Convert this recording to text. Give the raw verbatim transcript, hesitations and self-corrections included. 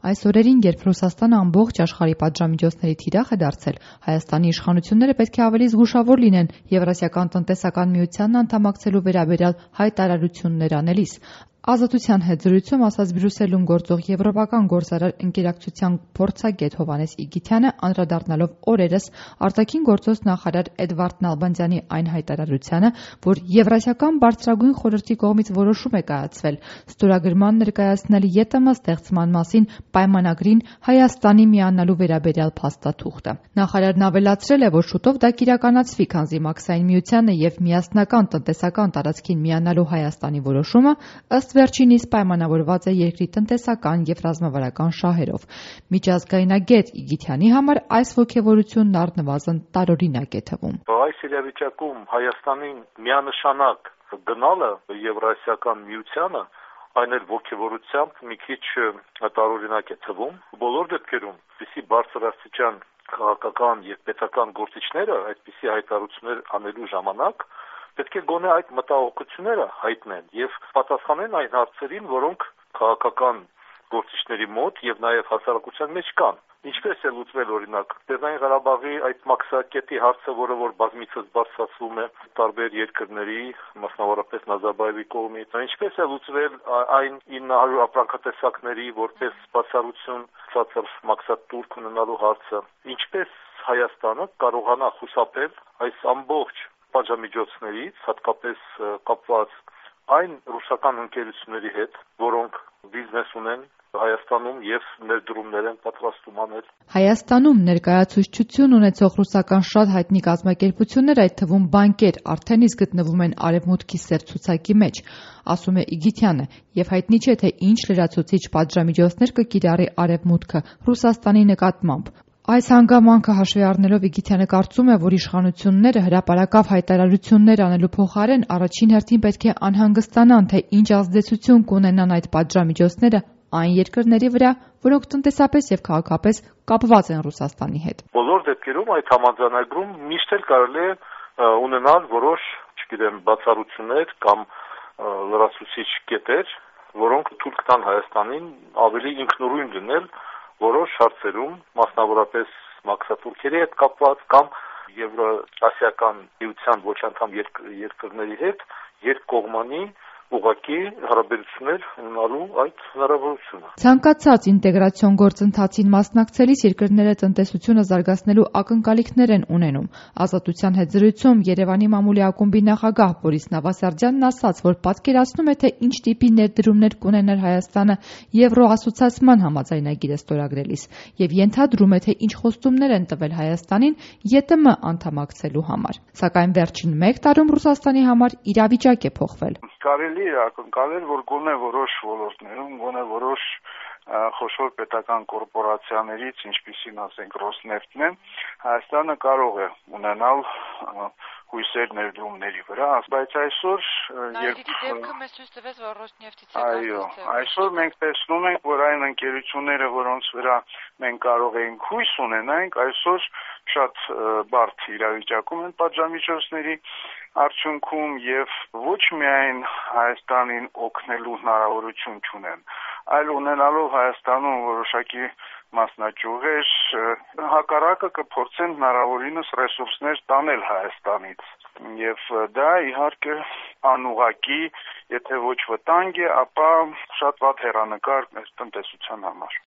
Այս օրերին, երբ Ռուսաստանը ամբողջ աշխարհի պատժամիջոցների թիրախ է դարձել, Հայաստանի իշխանությունները պետք է ավելի զգուշավոր լինեն Եվրասիական տնտեսական միությանն անդամակցելու վերաբերյալ հայտարարություններ անելիս։ Ազատության հետ զրույցում ասաց Բրյուսելում գործող Եվրոպական գործարար ընկերակցության փորձագետ Հովհաննես Իգիթյանը, անդրադառնալով օրերս արտաքին գործոստ նախարար Էդվարդ Նալբանդյանի այն հայտարարությանը, որ Եվրասիական բարձրագույն խորհրդի կողմից որոշում է կայացվել ստորագրման ներկայացնել ԵՏՄ ստեղծման մասին պայմանագրին Հայաստանի միանալու վերաբերյալ փաստաթուղթը։ Նախարարն ավելացրել է, որ շուտով դա կիրականացվի, քանզի Մաքսային միությանը եւ միասնական տնտեսական տարածքին միանալու Հայաստանի որոշումը ըստ վերջինիս պայմանավորված է երկրի տնտեսական եւ ռազմավարական շահերով։ Միջազգայնագետ Իգիթյանի համար այս ոգևորությունն առնվազն տարօրինակ է թվում։ Այս իրավիճակում Հայաստանին միանշանակ գնալը Եվրասիական միությանը այն էլ ոգևորությամբ մի քիչ տարօրինակ է թվում։ Բոլոր դեպքերում այսպիսի բարձրաստիճան քաղաքական եւ պետական գործիչները այդպիսի հայտարարություններ անելու ժամանակ պետք է գոնե այդ մտահոգությունները հայտնեն եւ պատասխանեն այն հարցերին, որոնք քաղաքական գործիչների մոտ եւ նաեւ հասարակության մեջ կան։ Ինչպես է լուծվել օրինակ Լեռնային Ղարաբաղի այդ մաքսակետի հարցը, որը որ բազմիցս բարձրացվում է տարբեր երկրների, մասնավորապես Նազարբայևի կողմից։ Ինչպես է լուծվել այն ինը հարյուր ապրանքատեսակների որպես բացառություն ցածր մաքսատուրք ունենալու հարցը։ Ինչպես Հայաստանը կարողանա խուսափել այս ամբողջ պատժամիջոցներից, հատկապես կապված այն ռուսական ընկերությունների հետ, որոնք բիզնես ունեն Հայաստանում եւ ներդրումներ են պատրաստում անել։ Հայաստանում ներկայացուցչություն ունեցող ռուսական շատ հայտնի կազմակերպություններ, այդ թվում բանկեր, արդեն իսկ գտնվում են Արևմուտքի սև ցուցակի մեջ, ասում է Իգիթյանը, եւ հայտնի չէ, թե ինչ լրացուցիչ պատժամիջոցներ կկիրառի Արևմուտքը Ռուսաստանի նկատմամբ։ Այս հանգամանքը հաշվի առնելով Իգիթյանը կարծում է, որ իշխանությունները հրապարակավ հայտարարություններ անելու փոխարեն առաջին հերթին պետք է անհանգստանան, թե ինչ ազդեցություն կունենան այդ պատժամիջոցները այն երկրների վրա, որոնք տնտեսապես եւ քաղաքապես կապված են Ռուսաստանի հետ։ Բոլոր դեպքերում այդ համաձայնագրում միշտ էլ կարելի է ունենալ որոշ, չգիտեմ, բացառություններ կամ լրացուցիչ կետեր, որոնք թույլ կտան Հայաստանին ավելի ինքնուրույն լինել որոշ հարցերում, մասնավորապես մաքսատուրքերի հետ կապված կամ Եվրասիական միության ոչ անդամ երկրների հետ երկկողմանի ուղղակի հարաբերություններ ունենալու այդ հնարավորությունը։ Ցանկացած ինտեգրացիոն գործընթացին մասնակցելիս երկրները տնտեսությունը զարգացնելու ակնկալիքներ են ունենում։ Ազատության հետ զրույցում Երևանի մամուլի ակումբի նախագահ Բորիս Նավասարդյանն ասաց, որ պատկերացնում է, թե ինչ տիպի ներդրումներ կունենար Հայաստանը Եվրոասոցիացման համաձայնագիրը ստորագրելիս եւ ենթադրում է, թե ինչ խոստումներ են տվել Հայաստանին ԵՏՄ անդամակցելու համար։ Սակայն վերջին մեկ տարում Ռուսաստանի համար իրավիճակ է փոխվել։ Կարելի է ակնկալել, որ գոնե որոշ ոլորտներում, գոնե որոշ խոշոր պետական կորպորացիաներից, ինչպիսին ասենք Ռոսնեֆտն է, Հայաստանը կարող է ունենալ հույսեր ներդրումների վրա, բայց այսօր այո, այսօր մենք տեսնում ենք, որ այն ընկերությունները, որոնց վրա մենք կարող ենք հույս ունենանք, այսօր շատ բարդ իրավիճակում են պատժամիջոցների արդյունքում եւ ոչ միայն Հայաստանին օգնելու հնարավորություն չունեն, այլ ունենալով Հայաստանում որոշակի մասնաճյուղեր, հակառակը կփորձեն հնարավորինս ռեսուրսներ տանել Հայաստանից եւ դա իհարկե անուղղակի, եթե ոչ վտանգ է, ապա շատ վատ հեռանկար մեր տնտեսության համար։